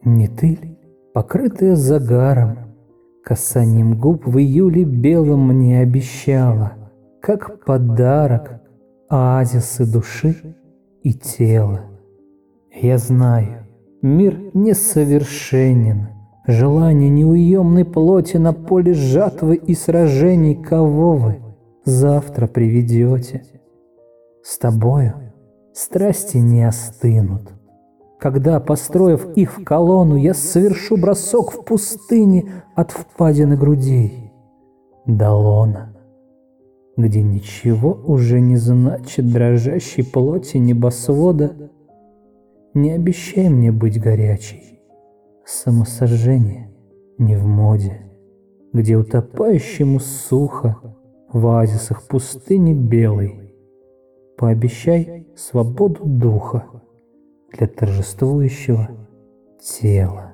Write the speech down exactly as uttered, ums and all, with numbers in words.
Не ты ли, покрытая загаром, касанием губ в июле белом мне обещала, как подарок, оазисы души и тела? Я знаю, мир несовершенен, желание неуемной плоти на поле жатвы и сражений, кого вы завтра приведете. С тобою страсти не остынут. Когда, построив их в колонну, я совершу бросок в пустыне от впадины грудей до лона, где ничего уже не значит дрожащей плоти небосвода, не обещай мне быть горячей, самосожжение не в моде, где утопающему сухо в оазисах пустыни белой. Пообещай свободу духа для торжествующего тела.